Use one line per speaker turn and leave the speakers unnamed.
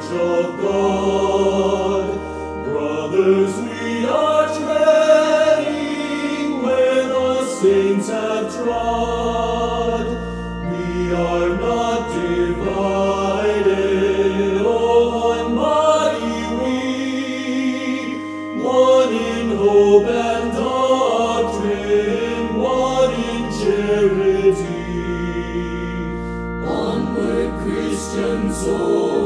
of God. Brothers, we are treading where the saints have trod. We are not divided, oh, one body we, one in hope and doctrine, one in charity. Onward, Christian soul.